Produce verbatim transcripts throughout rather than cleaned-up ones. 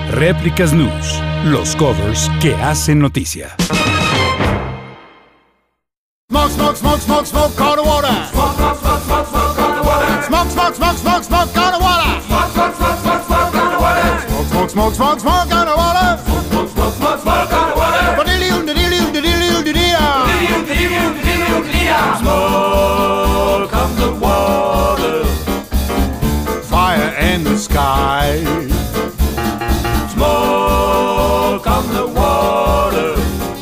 Réplicas News, los covers que hacen noticia. Smoke, smoke, smoke, smoke, smoke, call the water. Smoke, smoke, smoke, smoke, smoke, call the water. Smoke, smoke, smoke, smoke, smoke, call the water. Smoke, smoke, smoke, smoke, smoke, call the water. Smoke, smoke, smoke, smoke, smoke, call the water. Smoke, smoke, smoke, smoke, smoke, call the water. Ba-diddly-oo, diddly-oo, diddly-oo, diddly-oo. Diddly-oo, diddly-oo, diddly-oo, diddly-oo. Smoke on the water. Fire in the sky. Smoke on the water.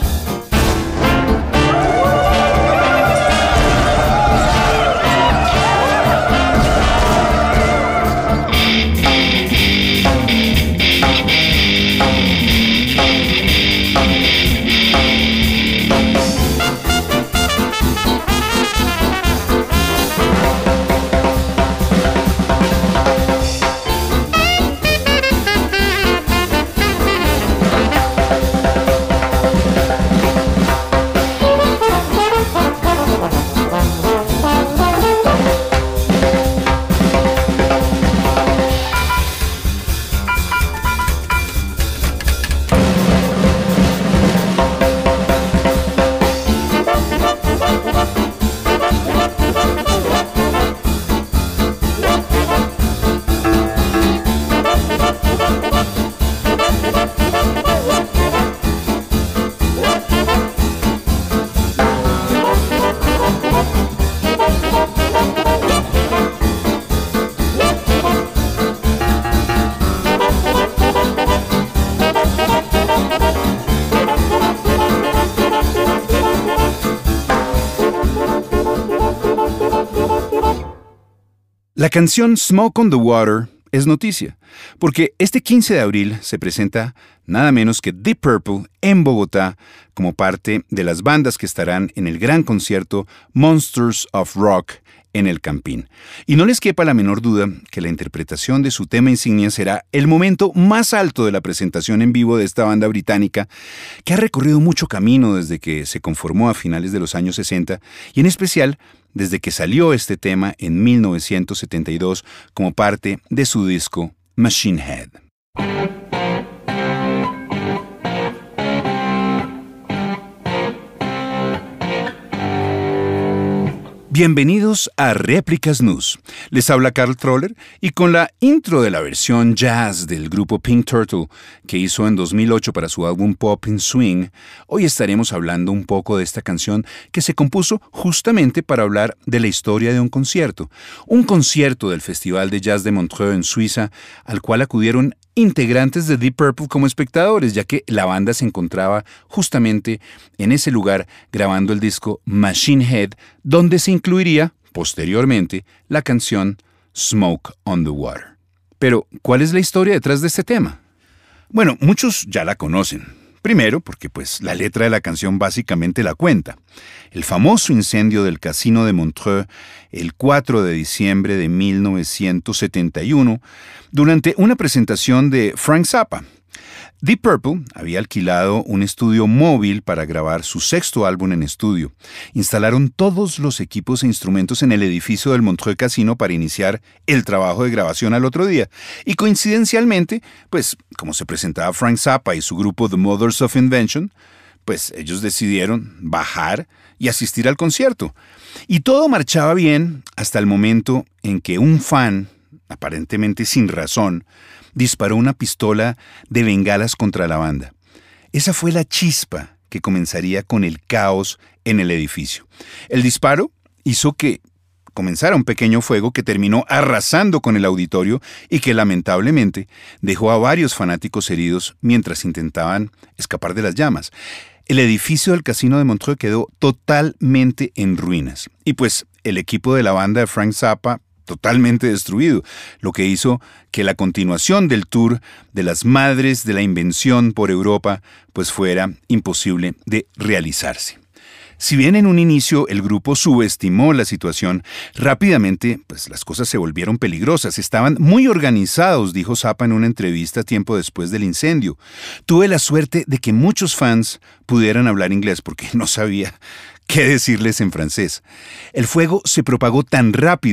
La canción Smoke on the Water es noticia, porque este quince de abril se presenta nada menos que Deep Purple en Bogotá como parte de las bandas que estarán en el gran concierto Monsters of Rock en el Campín. Y no les quepa la menor duda que la interpretación de su tema insignia será el momento más alto de la presentación en vivo de esta banda británica, que ha recorrido mucho camino desde que se conformó a finales de los años sesenta y en especial desde que salió este tema en mil novecientos setenta y dos como parte de su disco Machine Head. Bienvenidos a Réplicas News. Les habla Carl Troller y con la intro de la versión jazz del grupo Pink Turtle que hizo en dos mil ocho para su álbum Pop in Swing, hoy estaremos hablando un poco de esta canción que se compuso justamente para hablar de la historia de un concierto. Un concierto del Festival de Jazz de Montreux en Suiza, al cual acudieron integrantes de Deep Purple como espectadores, ya que la banda se encontraba justamente en ese lugar grabando el disco Machine Head, donde se incluiría, posteriormente, la canción Smoke on the Water. Pero, ¿cuál es la historia detrás de este tema? Bueno, muchos ya la conocen. Primero, porque pues la letra de la canción básicamente la cuenta. El famoso incendio del Casino de Montreux el cuatro de diciembre de mil novecientos setenta y uno, durante una presentación de Frank Zappa. Deep Purple había alquilado un estudio móvil para grabar su sexto álbum en estudio. Instalaron todos los equipos e instrumentos en el edificio del Montreux Casino para iniciar el trabajo de grabación al otro día. Y coincidencialmente, pues como se presentaba Frank Zappa y su grupo The Mothers of Invention, pues ellos decidieron bajar y asistir al concierto. Y todo marchaba bien hasta el momento en que un fan, aparentemente sin razón, disparó una pistola de bengalas contra la banda. Esa fue la chispa que comenzaría con el caos en el edificio. El disparo hizo que comenzara un pequeño fuego que terminó arrasando con el auditorio y que lamentablemente dejó a varios fanáticos heridos mientras intentaban escapar de las llamas. El edificio del Casino de Montreux quedó totalmente en ruinas. Y pues el equipo de la banda de Frank Zappa totalmente destruido, lo que hizo que la continuación del tour de las Madres de la Invención por Europa pues fuera imposible de realizarse. Si bien en un inicio el grupo subestimó la situación, rápidamente pues las cosas se volvieron peligrosas. Estaban muy organizados, dijo Zappa en una entrevista tiempo después del incendio. Tuve la suerte de que muchos fans pudieran hablar inglés porque no sabía qué decirles en francés. El fuego se propagó tan rápido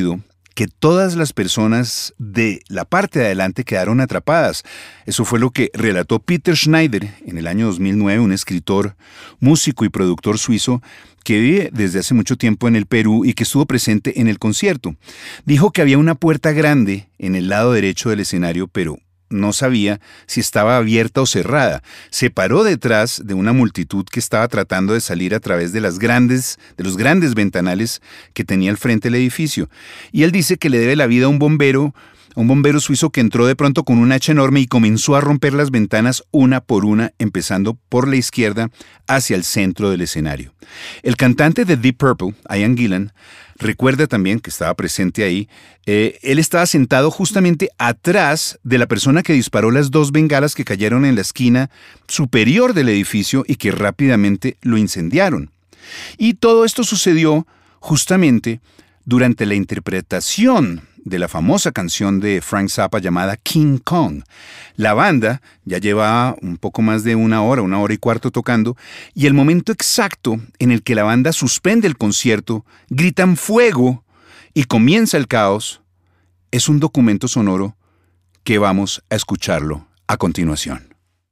que todas las personas de la parte de adelante quedaron atrapadas. Eso fue lo que relató Peter Schneider en el año dos mil nueve, un escritor, músico y productor suizo que vive desde hace mucho tiempo en el Perú y que estuvo presente en el concierto. Dijo que había una puerta grande en el lado derecho del escenario, pero no sabía si estaba abierta o cerrada. Se paró detrás de una multitud que estaba tratando de salir a través de las grandes, de los grandes ventanales que tenía al frente del edificio. Y él dice que le debe la vida a un bombero, a un bombero suizo que entró de pronto con un hacha enorme y comenzó a romper las ventanas una por una, empezando por la izquierda hacia el centro del escenario. El cantante de Deep Purple, Ian Gillan, recuerda también que estaba presente ahí. Eh, él estaba sentado justamente atrás de la persona que disparó las dos bengalas que cayeron en la esquina superior del edificio y que rápidamente lo incendiaron. Y todo esto sucedió justamente durante la interpretación de la famosa canción de Frank Zappa llamada King Kong. La banda ya llevaba un poco más de una hora, una hora y cuarto tocando, y el momento exacto en el que la banda suspende el concierto, gritan fuego y comienza el caos, es un documento sonoro que vamos a escucharlo a continuación.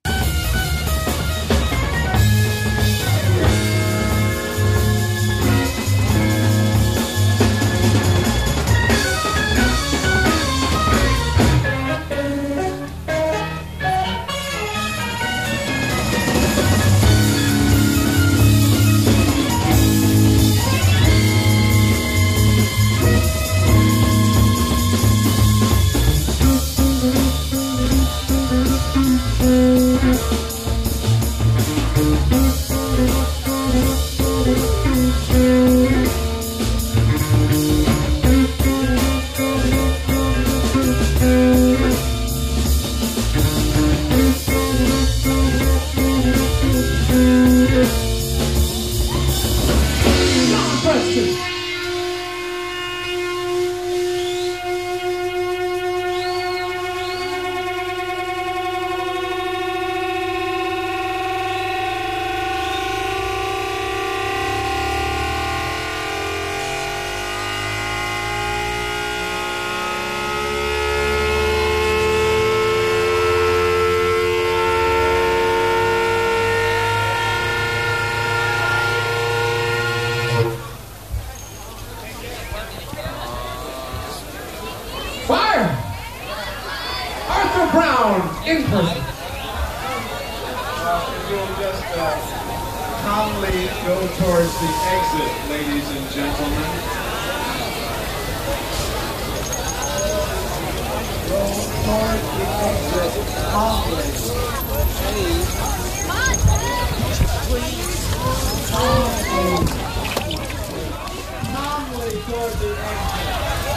In person. Uh, if you'll just uh, calmly go towards the exit, ladies and gentlemen. Go towards the exit calmly. Calmly. Calmly towards the exit.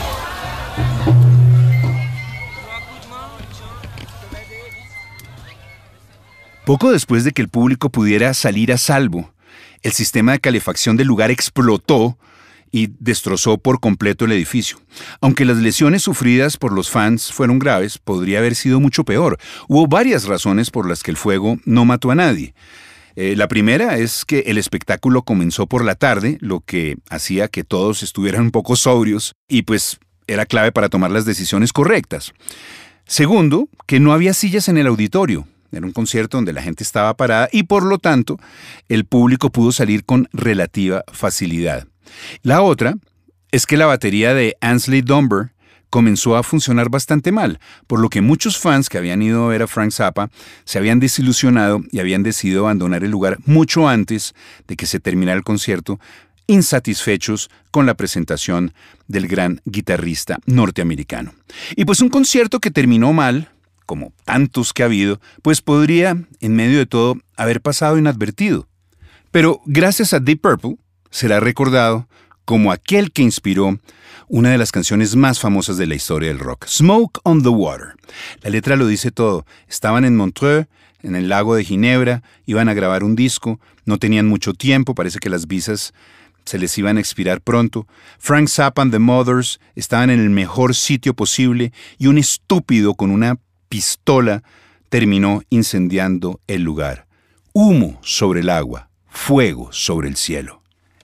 Poco después de que el público pudiera salir a salvo, el sistema de calefacción del lugar explotó y destrozó por completo el edificio. Aunque las lesiones sufridas por los fans fueron graves, podría haber sido mucho peor. Hubo varias razones por las que el fuego no mató a nadie. Eh, la primera es que el espectáculo comenzó por la tarde, lo que hacía que todos estuvieran un poco sobrios y pues era clave para tomar las decisiones correctas. Segundo, que no había sillas en el auditorio. Era un concierto donde la gente estaba parada y por lo tanto el público pudo salir con relativa facilidad. La otra es que la batería de Ainsley Dunbar comenzó a funcionar bastante mal, por lo que muchos fans que habían ido a ver a Frank Zappa se habían desilusionado y habían decidido abandonar el lugar mucho antes de que se terminara el concierto, insatisfechos con la presentación del gran guitarrista norteamericano. Y pues un concierto que terminó mal, como tantos que ha habido, pues podría, en medio de todo, haber pasado inadvertido. Pero gracias a Deep Purple, será recordado como aquel que inspiró una de las canciones más famosas de la historia del rock, Smoke on the Water. La letra lo dice todo. Estaban en Montreux, en el lago de Ginebra, iban a grabar un disco, no tenían mucho tiempo, parece que las visas se les iban a expirar pronto. Frank Zappa and the Mothers estaban en el mejor sitio posible y un estúpido con una pistola terminó incendiando el lugar. Humo sobre el agua, fuego sobre el cielo.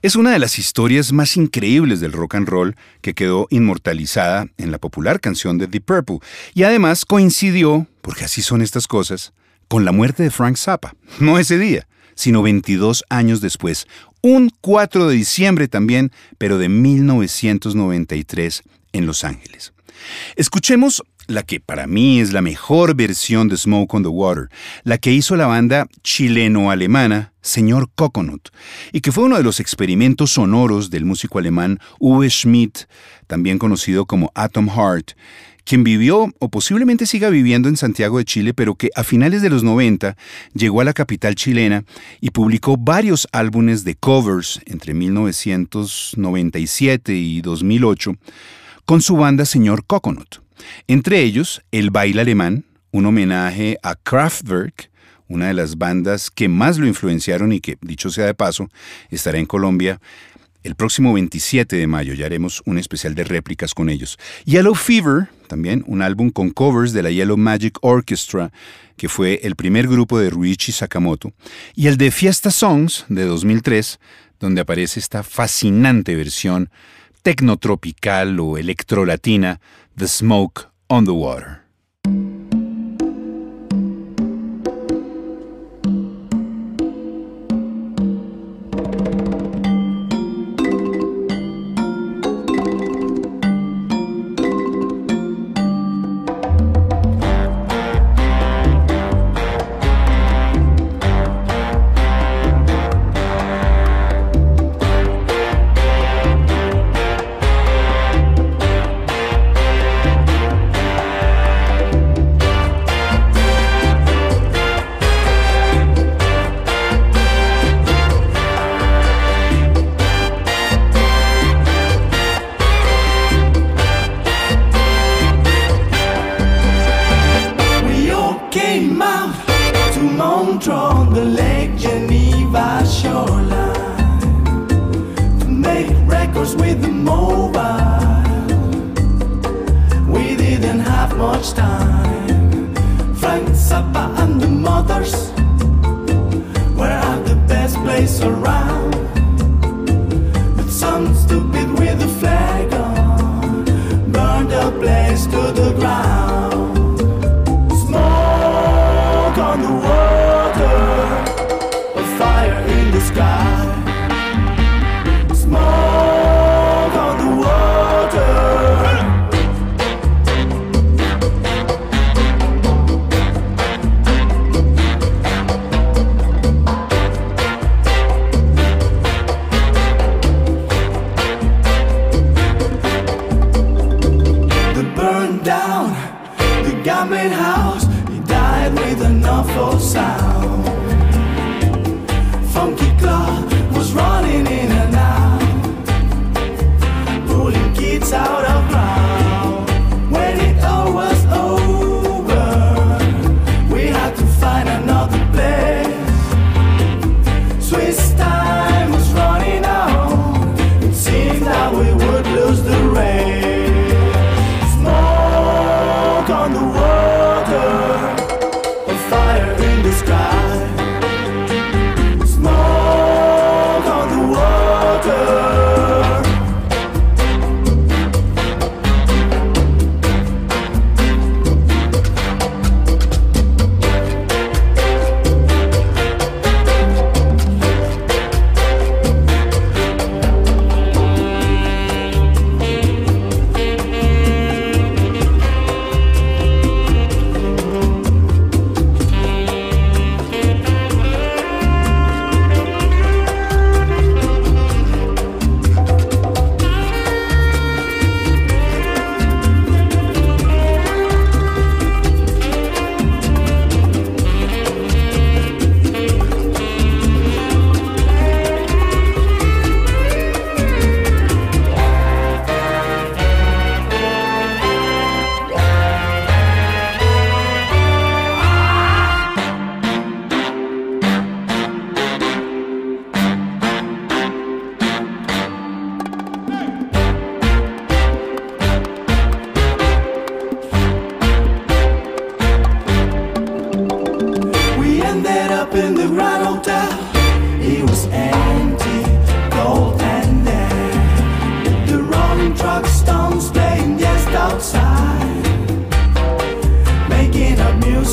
Es una de las historias más increíbles del rock and roll que quedó inmortalizada en la popular canción de Deep Purple y además coincidió, porque así son estas cosas, con la muerte de Frank Zappa. No ese día, sino veintidós años después, un cuatro de diciembre también, pero de mil novecientos noventa y tres en Los Ángeles. Escuchemos la que para mí es la mejor versión de Smoke on the Water, la que hizo la banda chileno-alemana Señor Coconut, y que fue uno de los experimentos sonoros del músico alemán Uwe Schmidt, también conocido como Atom Heart, quien vivió o posiblemente siga viviendo en Santiago de Chile, pero que a finales de los noventa llegó a la capital chilena y publicó varios álbumes de covers entre mil novecientos noventa y siete y dos mil ocho con su banda Señor Coconut. Entre ellos, El Baile Alemán, un homenaje a Kraftwerk, una de las bandas que más lo influenciaron y que, dicho sea de paso, estará en Colombia el próximo veintisiete de mayo. Ya haremos un especial de réplicas con ellos. Yellow Fever, también un álbum con covers de la Yellow Magic Orchestra, que fue el primer grupo de Ryuichi Sakamoto. Y el de Fiesta Songs, de dos mil tres, donde aparece esta fascinante versión tecnotropical o electrolatina, The Smoke on the Water. in the Grand Hotel. It was empty, cold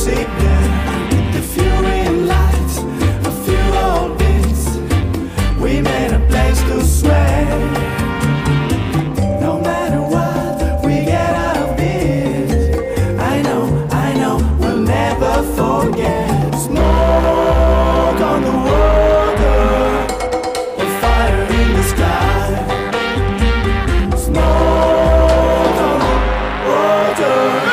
signal, the fury lights, a few old bits. We made a place to swear. No matter what we get out of this, I know, I know, we'll never forget. Smoke on the water, a fire in the sky. Smoke on the water.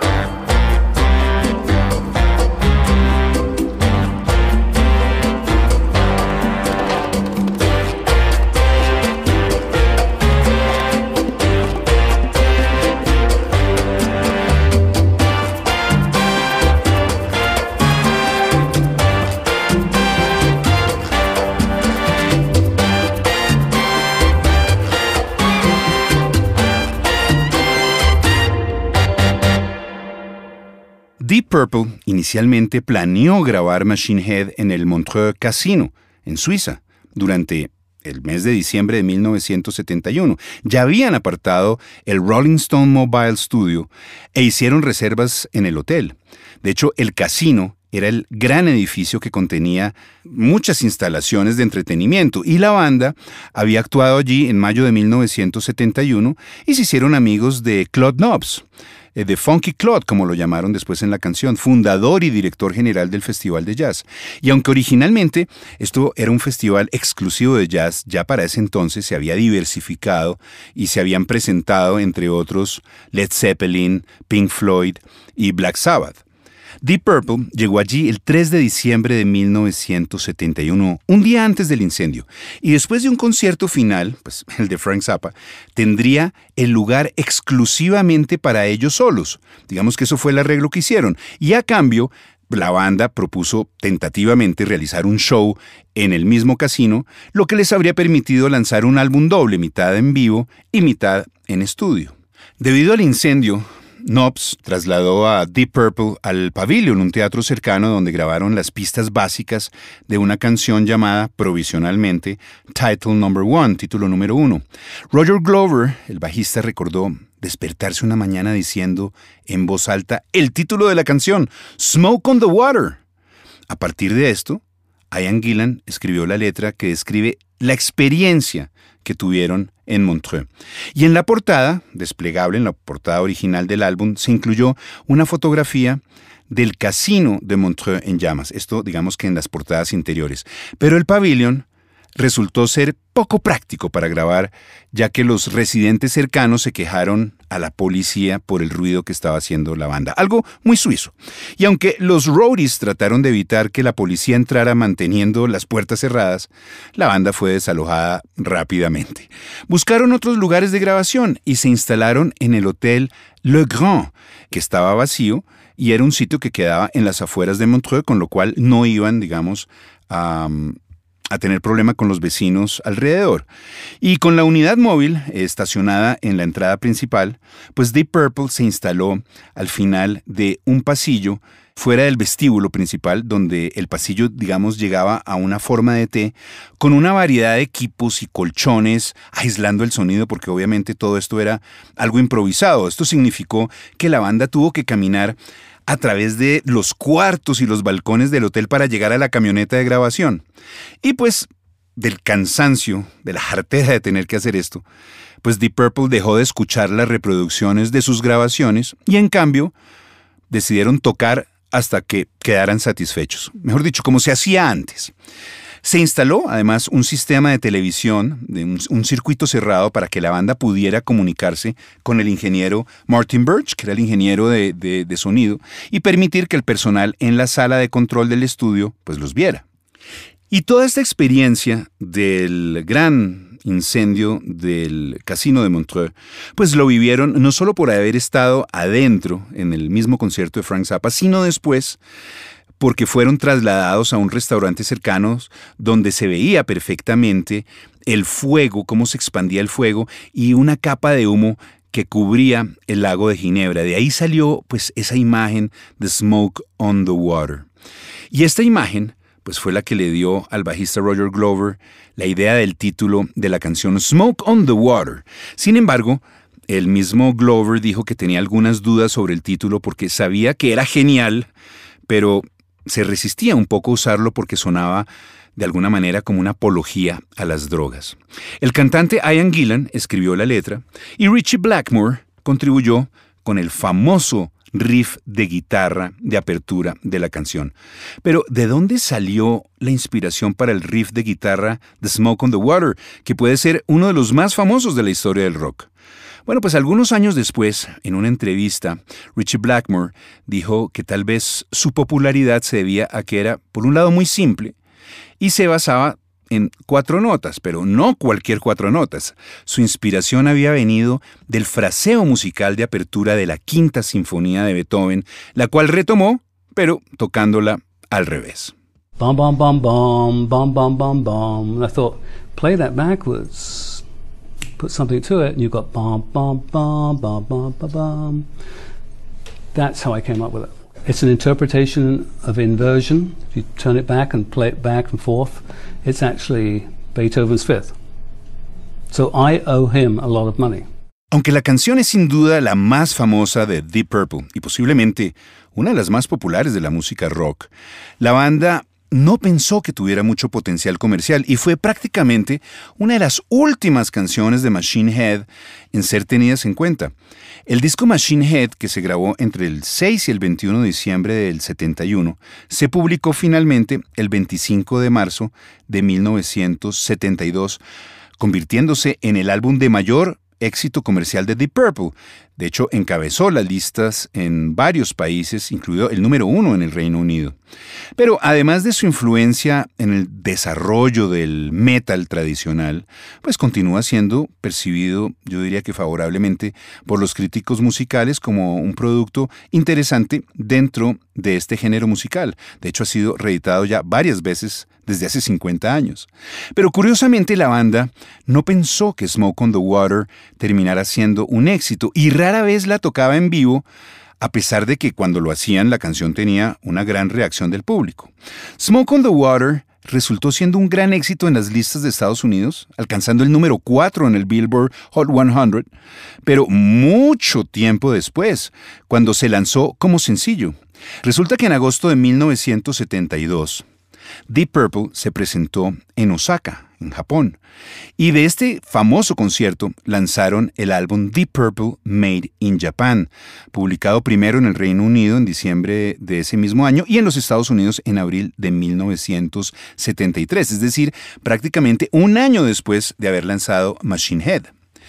Deep Purple inicialmente planeó grabar Machine Head en el Montreux Casino, en Suiza, durante el mes de diciembre de mil novecientos setenta y uno. Ya habían apartado el Rolling Stone Mobile Studio e hicieron reservas en el hotel. De hecho, el casino era el gran edificio que contenía muchas instalaciones de entretenimiento y la banda había actuado allí en mayo de mil novecientos setenta y uno y se hicieron amigos de Claude Nobs, eh, de Funky Claude, como lo llamaron después en la canción, fundador y director general del Festival de Jazz. Y aunque originalmente esto era un festival exclusivo de jazz, ya para ese entonces se había diversificado y se habían presentado, entre otros, Led Zeppelin, Pink Floyd y Black Sabbath. Deep Purple llegó allí el tres de diciembre de mil novecientos setenta y uno, un día antes del incendio, y después de un concierto final, pues el de Frank Zappa, tendría el lugar exclusivamente para ellos solos. Digamos que eso fue el arreglo que hicieron, y a cambio la banda propuso tentativamente realizar un show en el mismo casino, lo que les habría permitido lanzar un álbum doble, mitad en vivo y mitad en estudio. Debido al incendio, Nobs trasladó a Deep Purple al Pavilion, un teatro cercano donde grabaron las pistas básicas de una canción llamada provisionalmente Title Number One, título número uno. Roger Glover, el bajista, recordó despertarse una mañana diciendo en voz alta el título de la canción, Smoke on the Water. A partir de esto, Ian Gillan escribió la letra que describe la experiencia que tuvieron en Montreux. Y en la portada, desplegable en la portada original del álbum, se incluyó una fotografía del casino de Montreux en llamas. Esto, digamos que en las portadas interiores. Pero el Pavilion resultó ser poco práctico para grabar, ya que los residentes cercanos se quejaron a la policía por el ruido que estaba haciendo la banda. Algo muy suizo. Y aunque los roadies trataron de evitar que la policía entrara manteniendo las puertas cerradas, la banda fue desalojada rápidamente. Buscaron otros lugares de grabación y se instalaron en el Hotel Le Grand, que estaba vacío y era un sitio que quedaba en las afueras de Montreux, con lo cual no iban, digamos, a... Um, a tener problema con los vecinos alrededor. Y con la unidad móvil estacionada en la entrada principal, pues Deep Purple se instaló al final de un pasillo fuera del vestíbulo principal, donde el pasillo, digamos, llegaba a una forma de T, con una variedad de equipos y colchones, aislando el sonido, porque obviamente todo esto era algo improvisado. Esto significó que la banda tuvo que caminar a través de los cuartos y los balcones del hotel para llegar a la camioneta de grabación. Y pues, del cansancio, de la jartera de tener que hacer esto, pues Deep Purple dejó de escuchar las reproducciones de sus grabaciones y en cambio decidieron tocar hasta que quedaran satisfechos. Mejor dicho, como se hacía antes. Se instaló además un sistema de televisión, de un, un circuito cerrado para que la banda pudiera comunicarse con el ingeniero Martin Birch, que era el ingeniero de, de, de sonido, y permitir que el personal en la sala de control del estudio pues los viera. Y toda esta experiencia del gran incendio del casino de Montreux, pues lo vivieron no solo por haber estado adentro en el mismo concierto de Frank Zappa, sino después porque fueron trasladados a un restaurante cercano donde se veía perfectamente el fuego, cómo se expandía el fuego y una capa de humo que cubría el lago de Ginebra. De ahí salió pues esa imagen de Smoke on the Water. Y esta imagen pues fue la que le dio al bajista Roger Glover la idea del título de la canción Smoke on the Water. Sin embargo, el mismo Glover dijo que tenía algunas dudas sobre el título porque sabía que era genial, pero se resistía un poco a usarlo porque sonaba de alguna manera como una apología a las drogas. El cantante Ian Gillan escribió la letra y Ritchie Blackmore contribuyó con el famoso riff de guitarra de apertura de la canción. Pero, ¿de dónde salió la inspiración para el riff de guitarra de Smoke on the Water, que puede ser uno de los más famosos de la historia del rock? Bueno, pues algunos años después, en una entrevista, Ritchie Blackmore dijo que tal vez su popularidad se debía a que era, por un lado, muy simple y se basaba en cuatro notas, pero no cualquier cuatro notas. Su inspiración había venido del fraseo musical de apertura de la Quinta Sinfonía de Beethoven, la cual retomó, pero tocándola al revés. Bum, bum, bum, bum, bum, bum, bum, bum. And I thought, play that backwards. Put something to it, and you've got bum, bum, bum, bum, bum, bum, bum. That's how I came up with it. It's an interpretation of inversion. If you turn it back and play it back and forth, it's actually Beethoven's Fifth. So I owe him a lot of money. Aunque la canción es sin duda la más famosa de Deep Purple y posiblemente una de las más populares de la música rock, la banda no pensó que tuviera mucho potencial comercial y fue prácticamente una de las últimas canciones de Machine Head en ser tenidas en cuenta. El disco Machine Head, que se grabó entre el seis y el veintiuno de diciembre del setenta y uno, se publicó finalmente el veinticinco de marzo de mil novecientos setenta y dos, convirtiéndose en el álbum de mayor éxito comercial de Deep Purple. De hecho, encabezó las listas en varios países, incluido el número uno en el Reino Unido. Pero además de su influencia en el desarrollo del metal tradicional, pues continúa siendo percibido, yo diría que favorablemente, por los críticos musicales como un producto interesante dentro de este género musical. De hecho, ha sido reeditado ya varias veces desde hace cincuenta años. Pero curiosamente la banda no pensó que Smoke on the Water terminara siendo un éxito y rara vez la tocaba en vivo, a pesar de que cuando lo hacían la canción tenía una gran reacción del público. Smoke on the Water resultó siendo un gran éxito en las listas de Estados Unidos, alcanzando el número cuatro en el Billboard Hot cien, pero mucho tiempo después, cuando se lanzó como sencillo. Resulta que en agosto de mil novecientos setenta y dos, Deep Purple se presentó en Osaka, en Japón, y de este famoso concierto lanzaron el álbum Deep Purple Made in Japan, publicado primero en el Reino Unido en diciembre de ese mismo año y en los Estados Unidos en abril de mil novecientos setenta y tres, es decir, prácticamente un año después de haber lanzado Machine Head.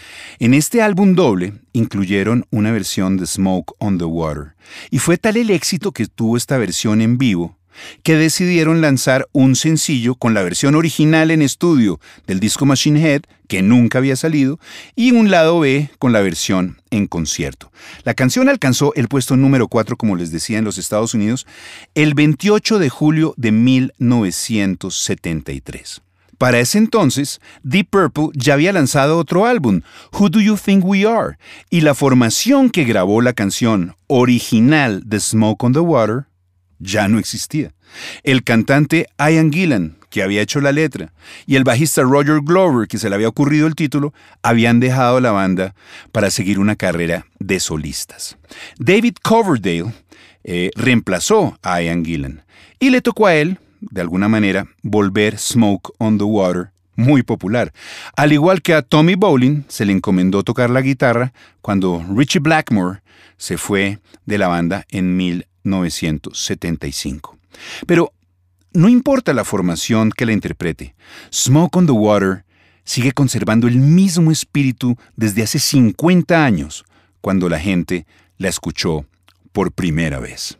En este álbum doble incluyeron una versión de Smoke on the Water, y fue tal el éxito que tuvo esta versión en vivo que decidieron lanzar un sencillo con la versión original en estudio del disco Machine Head, que nunca había salido, y un lado B con la versión en concierto. La canción alcanzó el puesto número cuatro, como les decía, en los Estados Unidos, el veintiocho de julio de mil novecientos setenta y tres. Para ese entonces, Deep Purple ya había lanzado otro álbum, Who Do You Think We Are? Y la formación que grabó la canción original de Smoke on the Water ya no existía. El cantante Ian Gillan, que había hecho la letra, y el bajista Roger Glover, que se le había ocurrido el título, habían dejado la banda para seguir una carrera de solistas. David Coverdale eh, reemplazó a Ian Gillan y le tocó a él, de alguna manera, volver Smoke on the Water muy popular. Al igual que a Tommy Bolin se le encomendó tocar la guitarra cuando Ritchie Blackmore se fue de la banda en mil novecientos setenta y cinco. Pero no importa la formación que la interprete, Smoke on the Water sigue conservando el mismo espíritu desde hace cincuenta años, cuando la gente la escuchó por primera vez.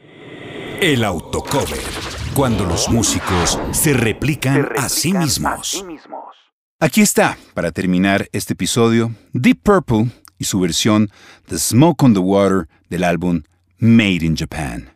El autocover, cuando los músicos se replican, a sí mismos. Aquí está, para terminar este episodio, Deep Purple y su versión de Smoke on the Water del álbum Made in Japan.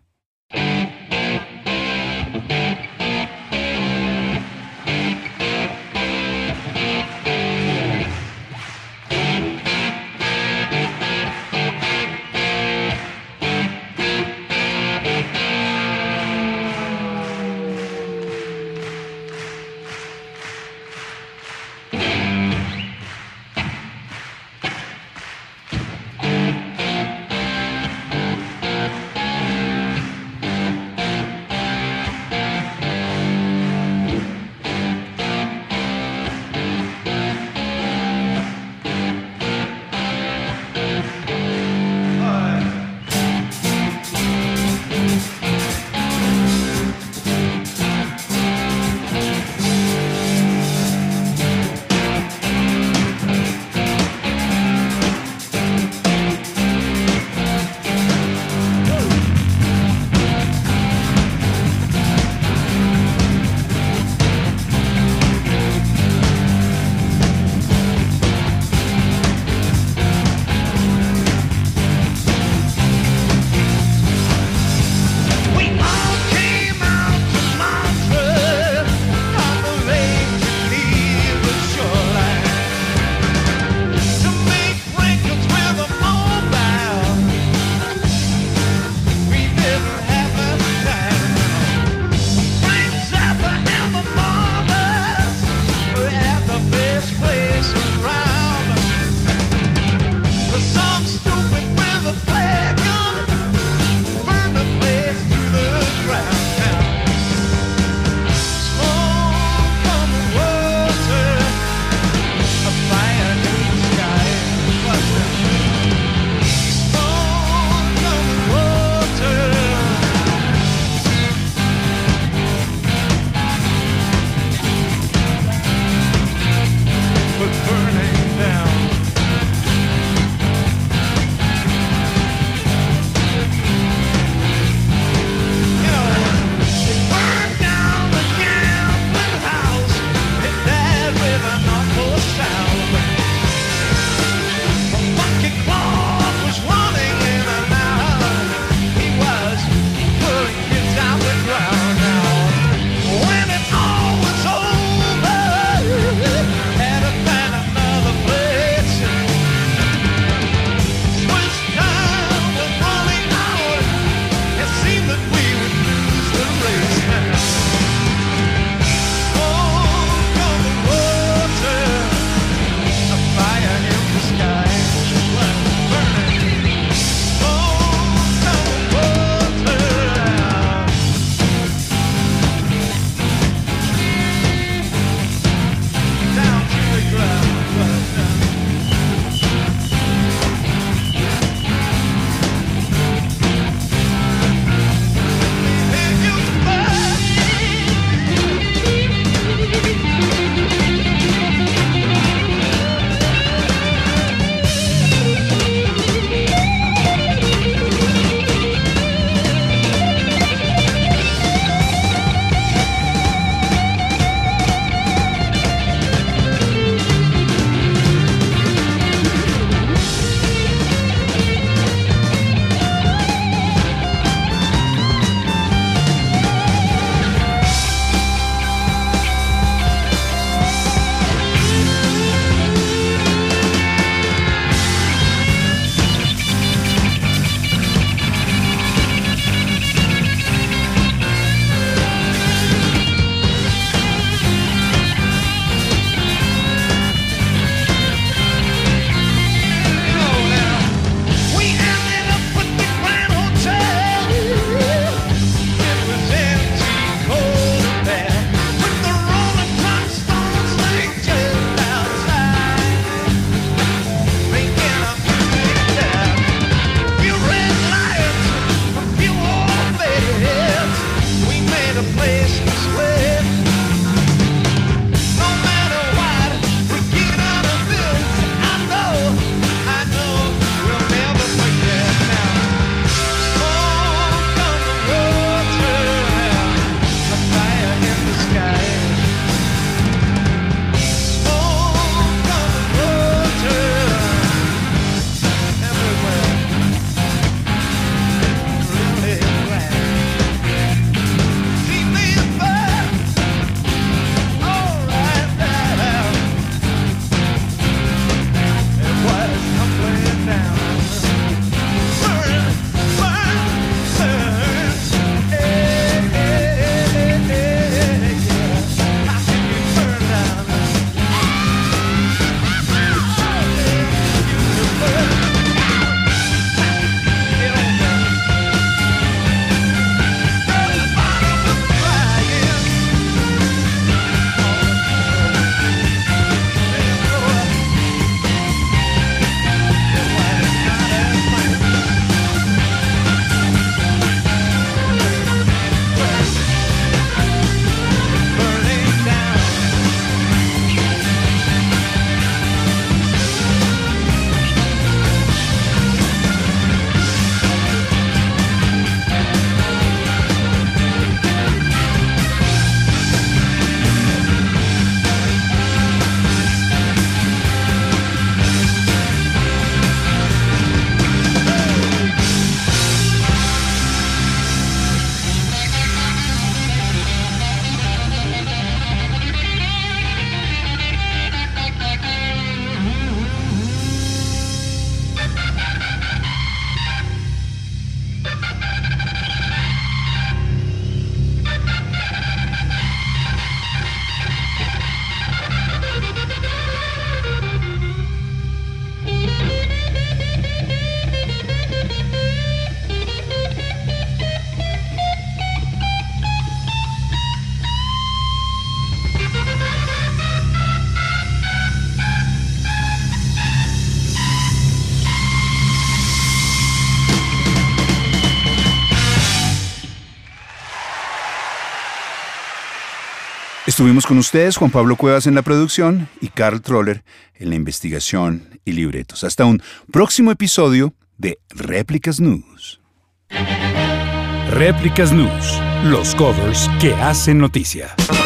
Estuvimos con ustedes, Juan Pablo Cuevas en la producción y Carl Troller en la investigación y libretos. Hasta un próximo episodio de Réplicas News. Réplicas News, los covers que hacen noticia.